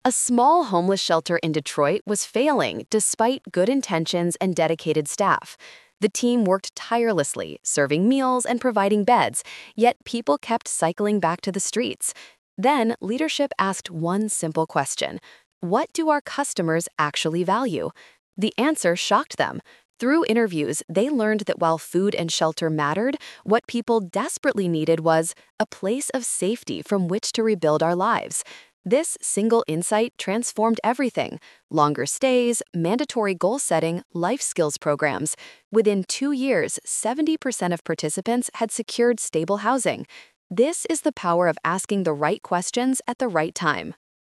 A small homeless shelter in Detroit was failing despite good intentions and dedicated staff. The team worked tirelessly, serving meals and providing beds, yet people kept cycling back to the streets. Then leadership asked one simple question: what do our customers actually value? The answer shocked them. Through interviews, they learned that while food and shelter mattered, what people desperately needed was a place of safety from which to rebuild our lives. This single insight transformed everything: longer stays, mandatory goal setting, life skills programs. Within 2 years, 70% of participants had secured stable housing. This is the power of asking the right questions at the right time.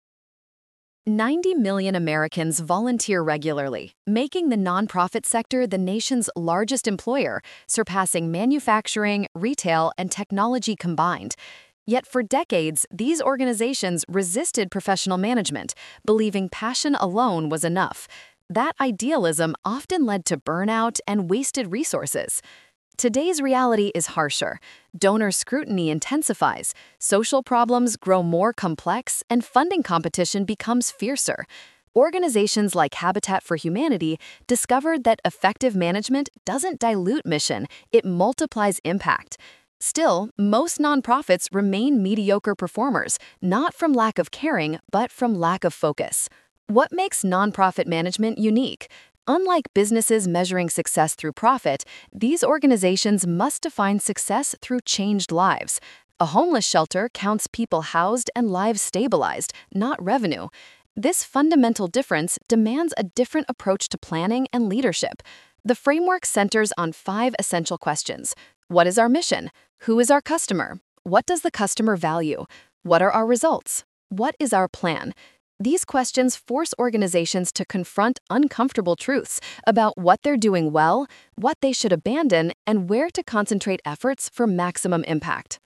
90 million Americans volunteer regularly, making the nonprofit sector the nation's largest employer, surpassing manufacturing, retail, and technology combined. Yet for decades, these organizations resisted professional management, believing passion alone was enough. That idealism often led to burnout and wasted resources. Today's reality is harsher. Donor scrutiny intensifies, social problems grow more complex, and funding competition becomes fiercer. Organizations like Habitat for Humanity discovered that effective management doesn't dilute mission, it multiplies impact. Still, most nonprofits remain mediocre performers, not from lack of caring, but from lack of focus. What makes nonprofit management unique? Unlike businesses measuring success through profit, these organizations must define success through changed lives. A homeless shelter counts people housed and lives stabilized, not revenue. This fundamental difference demands a different approach to planning and leadership. The framework centers on 5 essential questions. What is our mission? Who is our customer? What does the customer value? What are our results? What is our plan? These questions force organizations to confront uncomfortable truths about what they're doing well, what they should abandon, and where to concentrate efforts for maximum impact.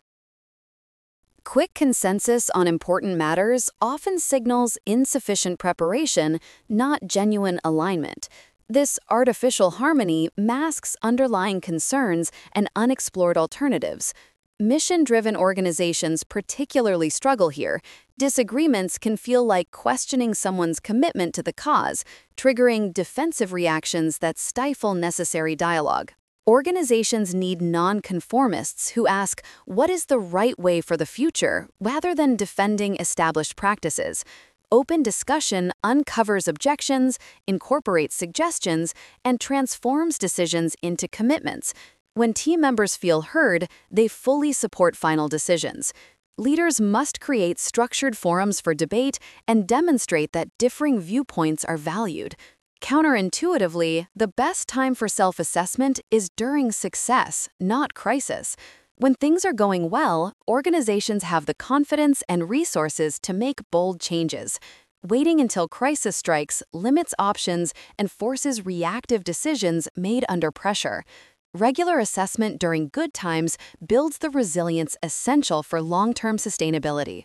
Quick consensus on important matters often signals insufficient preparation, not genuine alignment. This artificial harmony masks underlying concerns and unexplored alternatives. Mission-driven organizations particularly struggle here. Disagreements can feel like questioning someone's commitment to the cause, triggering defensive reactions that stifle necessary dialogue. Organizations need nonconformists who ask, what is the right way for the future, rather than defending established practices. Open discussion uncovers objections, incorporates suggestions, and transforms decisions into commitments. When team members feel heard, they fully support final decisions. Leaders must create structured forums for debate and demonstrate that differing viewpoints are valued. Counterintuitively, the best time for self-assessment is during success, not crisis. When things are going well, organizations have the confidence and resources to make bold changes. Waiting until crisis strikes limits options and forces reactive decisions made under pressure. Regular assessment during good times builds the resilience essential for long-term sustainability.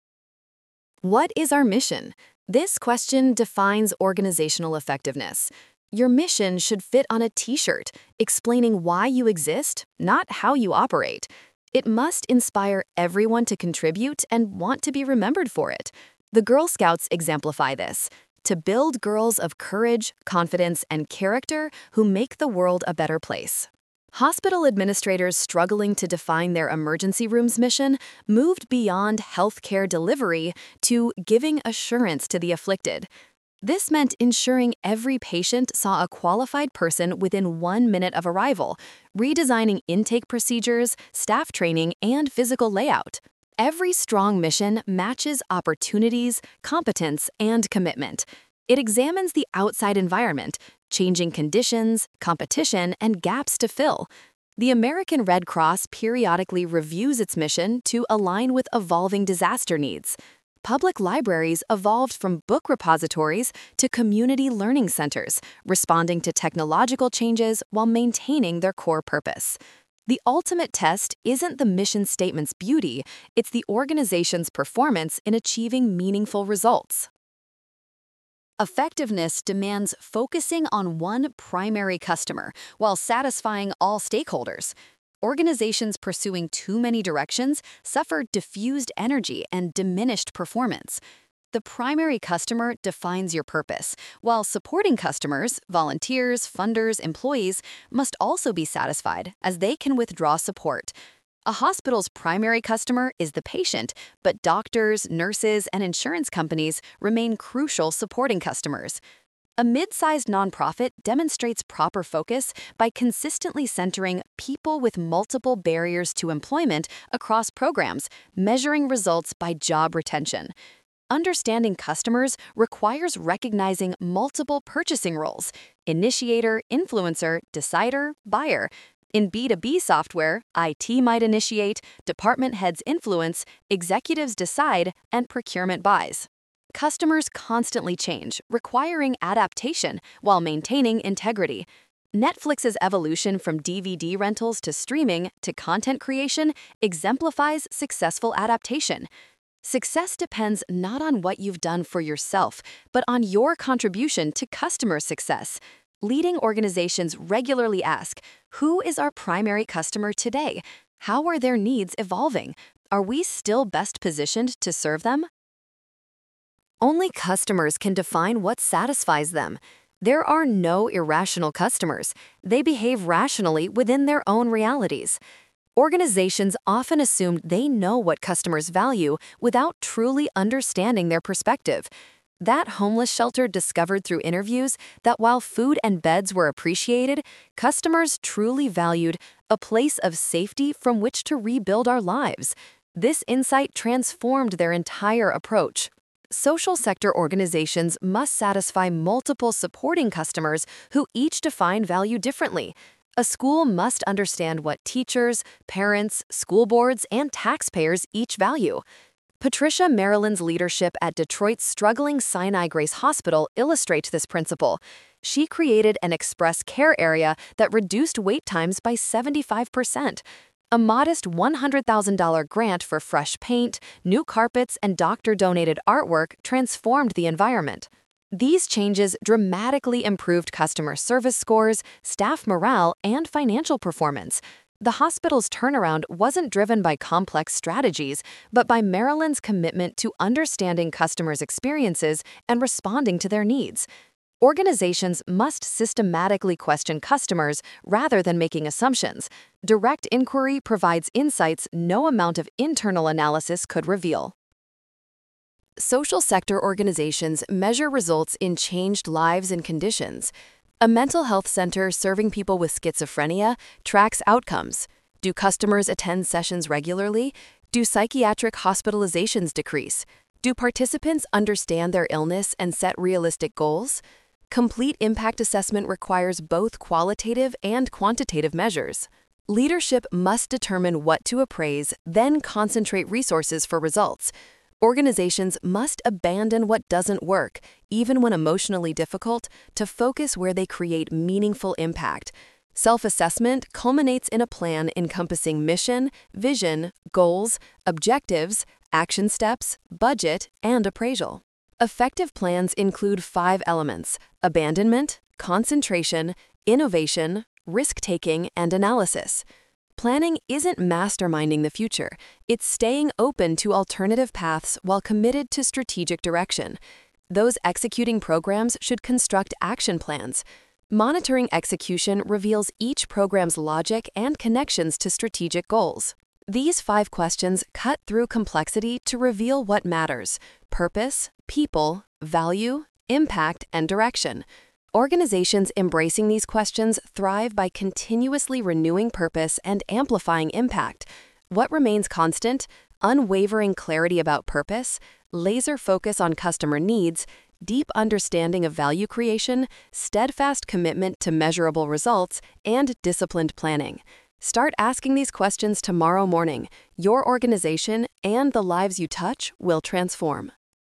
What is our mission? This question defines organizational effectiveness. Your mission should fit on a t-shirt, explaining why you exist, not how you operate. It must inspire everyone to contribute and want to be remembered for it. The Girl Scouts exemplify this: to build girls of courage, confidence, and character who make the world a better place. Hospital administrators struggling to define their emergency room's mission moved beyond healthcare delivery to giving assurance to the afflicted. This meant ensuring every patient saw a qualified person within 1 minute of arrival, redesigning intake procedures, staff training, and physical layout. Every strong mission matches opportunities, competence, and commitment. It examines the outside environment, changing conditions, competition, and gaps to fill. The American Red Cross periodically reviews its mission to align with evolving disaster needs. Public libraries evolved from book repositories to community learning centers, responding to technological changes while maintaining their core purpose. The ultimate test isn't the mission statement's beauty, it's the organization's performance in achieving meaningful results. Effectiveness demands focusing on one primary customer while satisfying all stakeholders. Organizations pursuing too many directions suffer diffused energy and diminished performance. The primary customer defines your purpose, while supporting customers, volunteers, funders, employees, must also be satisfied as they can withdraw support. A hospital's primary customer is the patient, but doctors, nurses, and insurance companies remain crucial supporting customers. A mid-sized nonprofit demonstrates proper focus by consistently centering people with multiple barriers to employment across programs, measuring results by job retention. Understanding customers requires recognizing multiple purchasing roles: initiator, influencer, decider, buyer. In B2B software, IT might initiate, department heads influence, executives decide, and procurement buys. Customers constantly change, requiring adaptation while maintaining integrity. Netflix's evolution from DVD rentals to streaming to content creation exemplifies successful adaptation. Success depends not on what you've done for yourself, but on your contribution to customer success. Leading organizations regularly ask, who is our primary customer today? How are their needs evolving? Are we still best positioned to serve them? Only customers can define what satisfies them. There are no irrational customers. They behave rationally within their own realities. Organizations often assume they know what customers value without truly understanding their perspective. That homeless shelter discovered through interviews that while food and beds were appreciated, customers truly valued a place of safety from which to rebuild our lives. This insight transformed their entire approach. Social sector organizations must satisfy multiple supporting customers who each define value differently. A school must understand what teachers, parents, school boards, and taxpayers each value. Patricia Maryland's leadership at Detroit's struggling Sinai Grace Hospital illustrates this principle. She created an express care area that reduced wait times by 75%. A modest $100,000 grant for fresh paint, new carpets, and doctor-donated artwork transformed the environment. These changes dramatically improved customer service scores, staff morale, and financial performance. The hospital's turnaround wasn't driven by complex strategies, but by Maryland's commitment to understanding customers' experiences and responding to their needs. Organizations must systematically question customers rather than making assumptions. Direct inquiry provides insights no amount of internal analysis could reveal. Social sector organizations measure results in changed lives and conditions. A mental health center serving people with schizophrenia tracks outcomes. Do customers attend sessions regularly? Do psychiatric hospitalizations decrease? Do participants understand their illness and set realistic goals? Complete impact assessment requires both qualitative and quantitative measures. Leadership must determine what to appraise, then concentrate resources for results. Organizations must abandon what doesn't work, even when emotionally difficult, to focus where they create meaningful impact. Self-assessment culminates in a plan encompassing mission, vision, goals, objectives, action steps, budget, and appraisal. Effective plans include 5 elements: abandonment, concentration, innovation, risk-taking, and analysis. Planning isn't masterminding the future. It's staying open to alternative paths while committed to strategic direction. Those executing programs should construct action plans. Monitoring execution reveals each program's logic and connections to strategic goals. These 5 questions cut through complexity to reveal what matters: purpose, people, value, impact, and direction. Organizations embracing these questions thrive by continuously renewing purpose and amplifying impact. What remains constant? Unwavering clarity about purpose, laser focus on customer needs, deep understanding of value creation, steadfast commitment to measurable results, and disciplined planning. Start asking these questions tomorrow morning. Your organization and the lives you touch will transform.